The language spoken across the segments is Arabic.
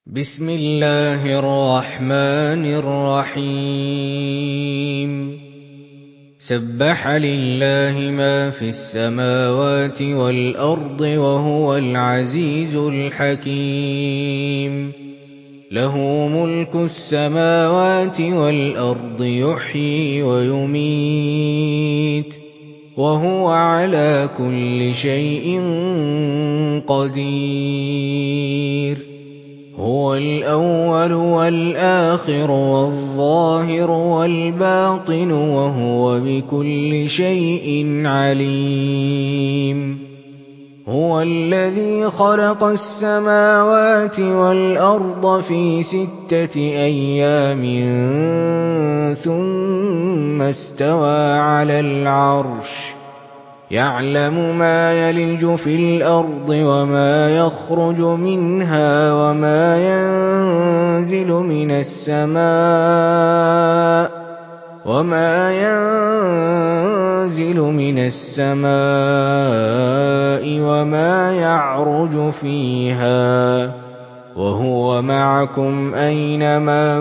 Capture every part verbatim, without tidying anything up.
بسم الله الرحمن الرحيم سبح لله ما في السماوات والأرض وهو العزيز الحكيم له ملك السماوات والأرض يحيي ويميت وهو على كل شيء قدير هو الأول والآخر والظاهر والباطن وهو بكل شيء عليم هو الذي خلق السماوات والأرض في ستة أيام ثم استوى على العرش يعلم ما يلج في الأرض وما يخرج منها وما ينزل من السماء وما ينزل من السماء وما يعرج فيها وهو معكم أينما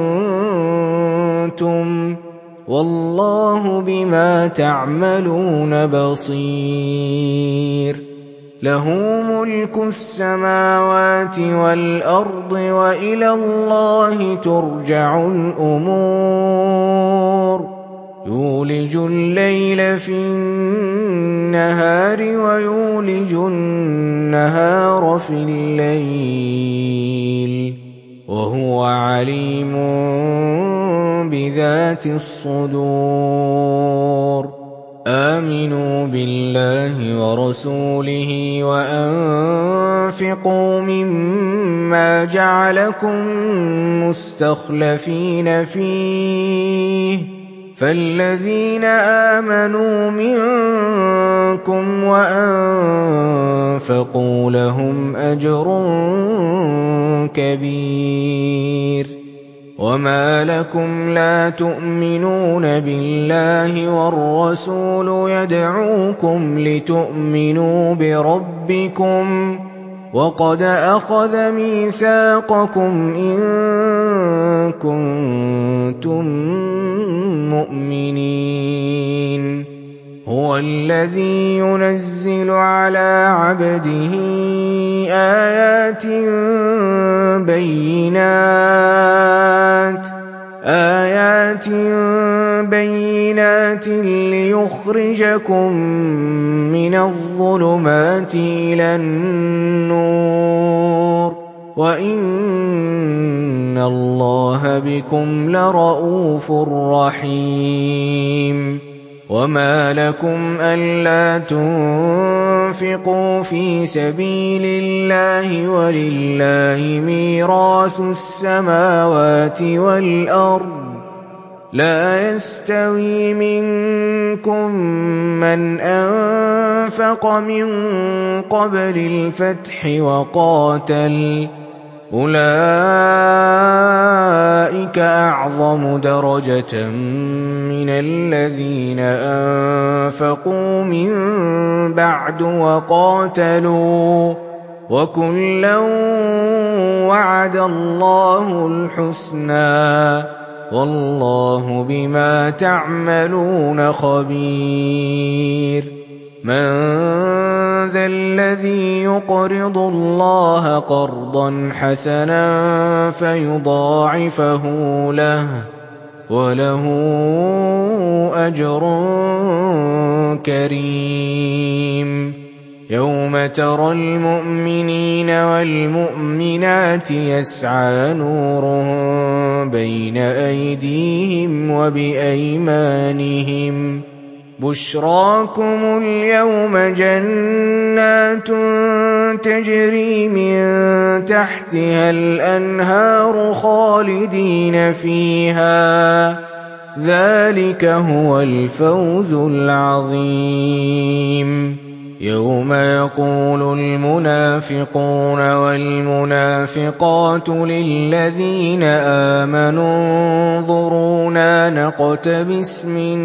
كنتم والله بما تعملون بصير له ملك السماوات والأرض وإلى الله ترجع الأمور يولج الليل في النهار ويولج النهار في الليل وهو عليم بذات الصدور آمنوا بالله ورسوله وأنفقوا مما جعلكم مستخلفين فيه فالذين آمنوا منكم وأنفقوا لهم أجر كبير وما لكم لا تؤمنون بالله والرسول يدعوكم لتؤمنوا بربكم وقد أخذ ميثاقكم إن كنتم مؤمنين هو الذي ينزل على عبده آيات بينات آيات بينات ليخرجكم من الظلمات إلى النور وإن الله بكم لرءوف رحيم وما لكم ألا تنفقوا في سبيل الله ولله ميراث السماوات والأرض لا يستوي منكم من أنفق من قبل الفتح وقاتل أولئك أعظم درجة من الذين أنفقوا من بعد وقاتلوا وكلا وعد الله الحسنى والله بما تعملون خبير من ذا الذي يقرض الله قرضا حسنا فيضاعفه له وله أجر كريم يوم ترى المؤمنين والمؤمنات يسعى نورهم بين أيديهم وبأيمانهم بشراكم اليوم جنات تجري من تحتها الأنهار خالدين فيها ذلك هو الفوز العظيم يوم يقول المنافقون والمنافقات للذين آمنوا انظرونا نقتبس من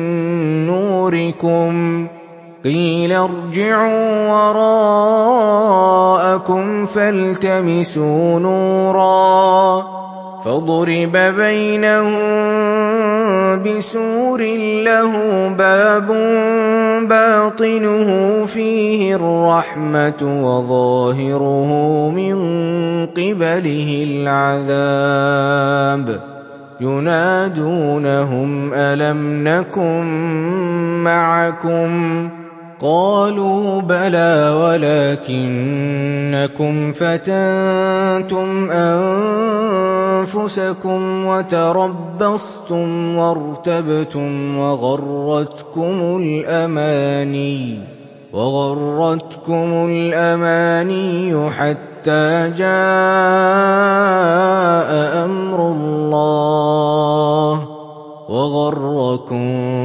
نوركم قيل ارجعوا رَبَّكُمْ فَالْتَمِسُوا نُورًا فَضُرِبَ بَيْنَهُم بِسُورٍ لَّهُ بَابٌ بَاطِنُهُ فِيهِ الرَّحْمَةُ وَظَاهِرُهُ مِن قِبَلِهِ الْعَذَابُ يُنَادُونَهُمْ أَلَمْ نَكُن مَّعَكُمْ ۖ قَالُوا بَلَىٰ وَلَٰكِنَّكُمْ فَتَنتُمْ أَنفُسَكُمْ وَتَرَبَّصْتُمْ وَارْتَبْتُمْ وَغَرَّتْكُمُ الْأَمَانِيُّ وَغَرَّتْكُمُ الْأَمَانِيُّ حَتَّىٰ جَاءَ أَمْرُ اللَّهِ وَغَرَّكُم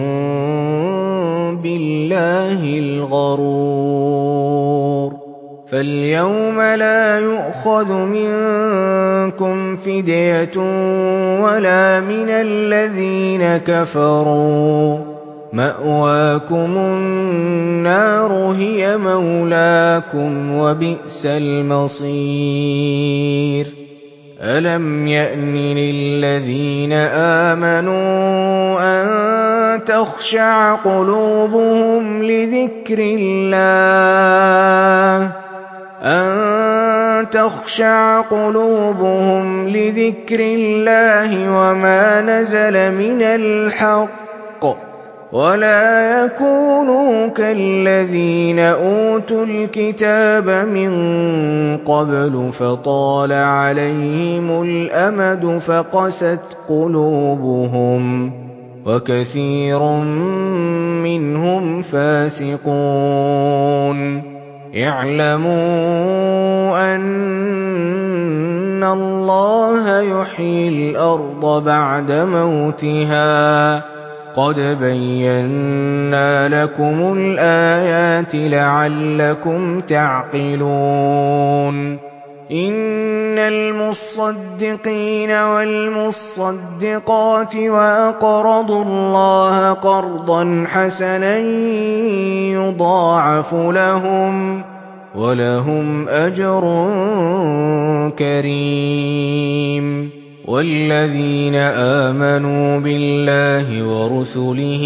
بِاللَّهِ الْغَرُورُ فَالْيَوْمَ لَا يُؤْخَذُ مِنكُمْ فِدْيَةٌ وَلَا مِنَ الَّذِينَ كَفَرُوا ۚ مَأْوَاكُمُ النَّارُ هِيَ مَوْلَاكُمْ ۖ وَبِئْسَ الْمَصِيرُ أَلَمْ يَأْنِ لِلَّذِينَ آمَنُوا أَن تَخْشَعَ قُلُوبُهُمْ لِذِكْرِ اللَّهِ أَن تَخْشَعَ قُلُوبُهُمْ لِذِكْرِ اللَّهِ وَمَا نَزَلَ مِنَ الْحَقِّ وَلَا يَكُونُوا كَالَّذِينَ أُوتُوا الْكِتَابَ مِن قَبْلُ فَطَالَ عَلَيْهِمُ الْأَمَدُ فَقَسَتْ قُلُوبُهُمْ ۖ وَكَثِيرٌ مِّنْهُمْ فَاسِقُونَ اعْلَمُوا أَنَّ اللَّهَ يُحْيِي الْأَرْضَ بَعْدَ مَوْتِهَا ۚ قَدْ بَيَّنَّا لَكُمُ الْآيَاتِ لَعَلَّكُمْ تَعْقِلُونَ إِنَّ الْمُصَّدِّقِينَ وَالْمُصَّدِّقَاتِ وَأَقْرَضُوا اللَّهَ قَرْضًا حَسَنًا يُضَاعَفُ لَهُمْ وَلَهُمْ أَجْرٌ كَرِيمٌ وَالَّذِينَ آمَنُوا بِاللَّهِ وَرُسُلِهِ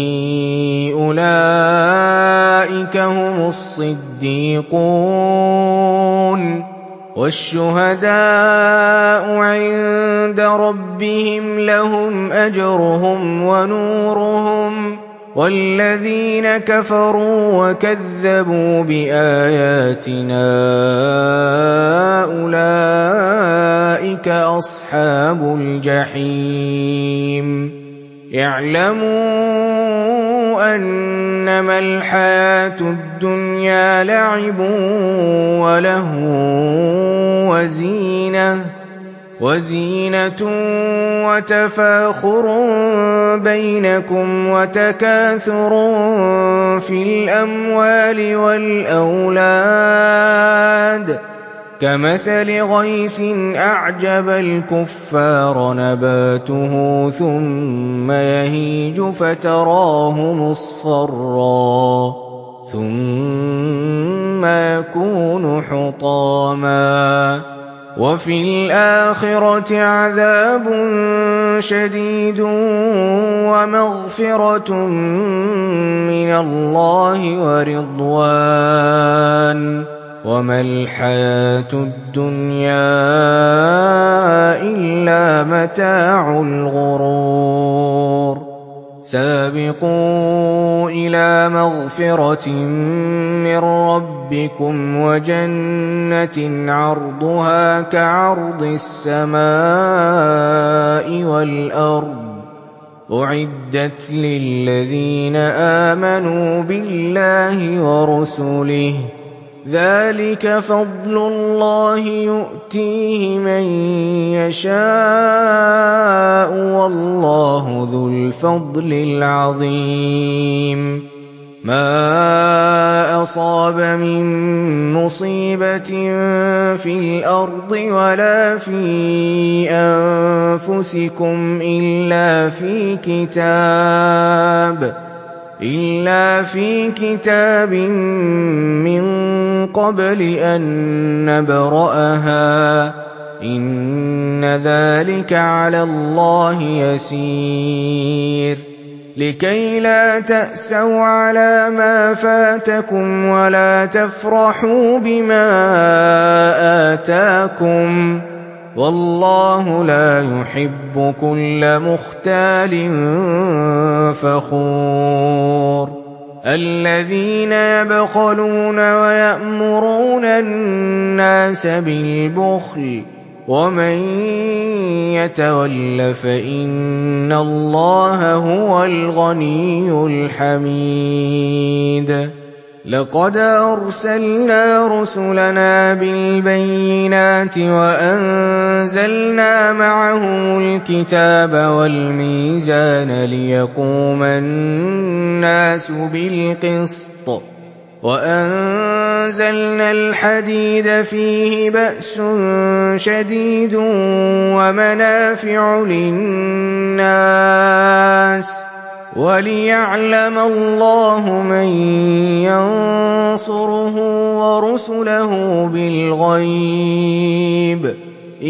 أُولَٰئِكَ هُمُ الصِّدِّيقُونَ وَالشُّهَدَاءُ عِندَ رَبِّهِمْ لَهُمْ أَجْرُهُمْ وَنُورُهُمْ ۖ وَالَّذِينَ كَفَرُوا وَكَذَّبُوا بِآيَاتِنَا أُولَٰئِكَ أَصْحَابُ الْجَحِيمِ اعْلَمُوا أَنَّمَا الْحَيَاةُ الدُّنْيَا لَعِبٌ وَلَهْوٌ وَزِينَةٌ وَتَفَاخُرٌ بَيْنَكُمْ وَتَكَاثُرٌ فِي الْأَمْوَالِ وَالْأَوْلَادِ كَمَثَلِ غَيْثٍ أَعْجَبَ الْكُفَّارَ نَبَاتُهُ ثُمَّ يَهِيجُ فَتَرَاهُ مُصْفَرًّا ثُمَّ يَكُونُ حُطَامًا وَفِي الْآخِرَةِ عَذَابٌ شَدِيدٌ وَمَغْفِرَةٌ مِّنَ اللَّهِ وَرِضْوَانٌ ۚ وَمَا الْحَيَاةُ الدُّنْيَا إِلَّا مَتَاعُ الْغُرُورِ سَابِقُوا إِلَىٰ مَغْفِرَةٍ مِّن رَّبِّكُمْ وَجَنَّةٍ عَرْضُهَا كَعَرْضِ السَّمَاءِ وَالْأَرْضِ أُعِدَّتْ لِلَّذِينَ آمَنُوا بِاللَّهِ وَرُسُلِهِ ۚ ذَٰلِكَ فَضْلُ اللَّهِ يُؤْتِيهِ مَن يَشَاءُ ۚ وَاللَّهُ ذُو الْفَضْلِ الْعَظِيمِ مَا أَصَابَ مِن مُّصِيبَةٍ فِي الْأَرْضِ وَلَا فِي أَنفُسِكُمْ إِلَّا فِي كِتَابٍ إِلَّا فِي كِتَابٍ مِّن قبل أن نبرأها ۚ إِنَّ ذَٰلِكَ عَلَى اللَّهِ يَسِيرٌ لِكَيْ لَا تَأْسَوْا عَلَىٰ مَا فَاتَكُمْ وَلَا تَفْرَحُوا بِمَا آتَاكُمْ ۗ وَاللَّهُ لَا يُحِبُّ كُلَّ مُخْتَالٍ فَخُورٍ الَّذِينَ يَبْخَلُونَ وَيَأْمُرُونَ النَّاسَ بِالْبُخْلِ ۗ وَمَن يَتَوَلَّ فَإِنَّ اللَّهَ هُوَ الْغَنِيُّ الْحَمِيدُ لَقَدْ أَرْسَلْنَا رُسُلَنَا بِالْبَيِّنَاتِ وَأَنزَلْنَا مَعَهُمُ الْكِتَابَ وَالْمِيزَانَ لِيَقُومَ النَّاسُ بِالْقِسْطِ ۖ وَأَنزَلْنَا الْحَدِيدَ فِيهِ بَأْسٌ شَدِيدٌ وَمَنَافِعُ لِلنَّاسِ وَلِيَعْلَمَ اللَّهُ مَن يَنصُرُهُ وَرُسُلَهُ بِالْغَيْبِ ۚ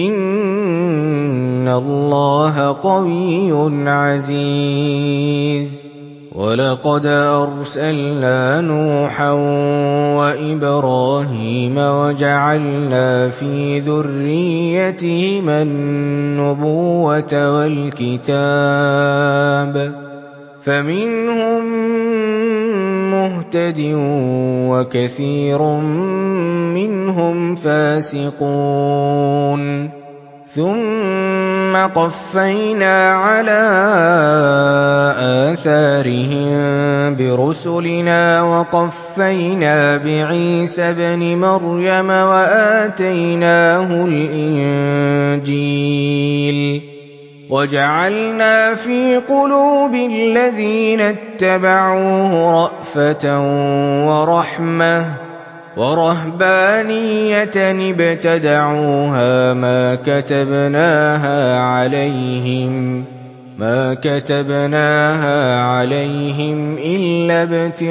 إِنَّ اللَّهَ قَوِيٌّ عَزِيزٌ وَلَقَدْ أَرْسَلْنَا نُوحًا وَإِبْرَاهِيمَ وَجَعَلْنَا فِي ذُرِّيَّتِهِمَا النُّبُوَّةَ وَالْكِتَابَ ۖ فَمِنْهُم مُّهْتَدٍ وَكَثِيرٌ مِّنْهُمْ فَاسِقُونَ ثُمَّ قَفَّيْنَا عَلَىٰ آثَارِهِم بِرُسُلِنَا وَقَفَّيْنَا بِعِيسَى ابْنِ مَرْيَمَ وَآتَيْنَاهُ الْإِنجِيلَ وَجَعَلْنَا فِي قُلُوبِ الَّذِينَ اتَّبَعُوهُ رَأْفَةً وَرَحْمَةً وَرَهْبَانِيَّةً ابْتَدَعُوهَا مَا كَتَبْنَاهَا عَلَيْهِمْ مَا كَتَبْنَاهَا عَلَيْهِمْ إِلَّا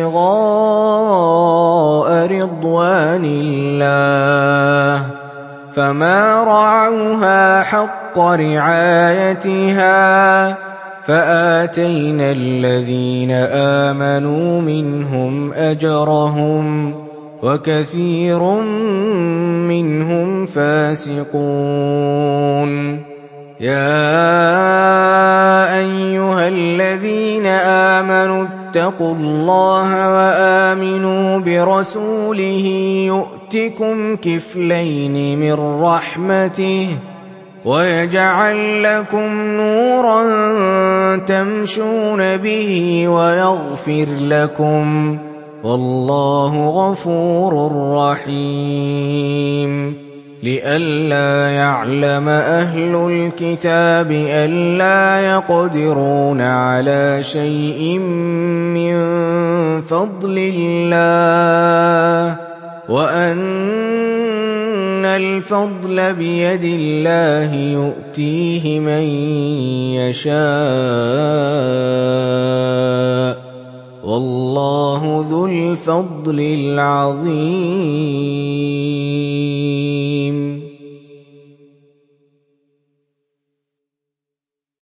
ابْتِغَاءَ رِضْوَانِ اللَّهِ ۖ فَمَا رَعَوْهَا حَقَّ رِعَايَتِهَا ۖ فَآتَيْنَا الَّذِينَ آمَنُوا مِنْهُمْ أَجْرَهُمْ ۖ وَكَثِيرٌ مِّنْهُمْ فَاسِقُونَ يَا أَيُّهَا الَّذِينَ آمَنُوا اتَّقُوا اللَّهَ وَآمِنُوا بِرَسُولِهِ يُؤْتِكُمْ كِفْلَيْنِ مِن رَّحْمَتِهِ وَيَجْعَل لَّكُمْ نُورًا تَمْشُونَ بِهِ وَيَغْفِرْ لَكُمْ ۚ وَاللَّهُ غَفُورٌ رَّحِيمٌ لِئَلَّا يَعْلَمَ أَهْلُ الْكِتَابِ أَلَّا يَقْدِرُونَ عَلَىٰ شَيْءٍ مِّن فَضْلِ اللَّهِ وَأَنَّ الْفَضْلَ بِيَدِ اللَّهِ يُؤْتِيهِ مَن يَشَاءُ ۚ وَاللَّهُ ذُو الْفَضْلِ الْعَظِيمِ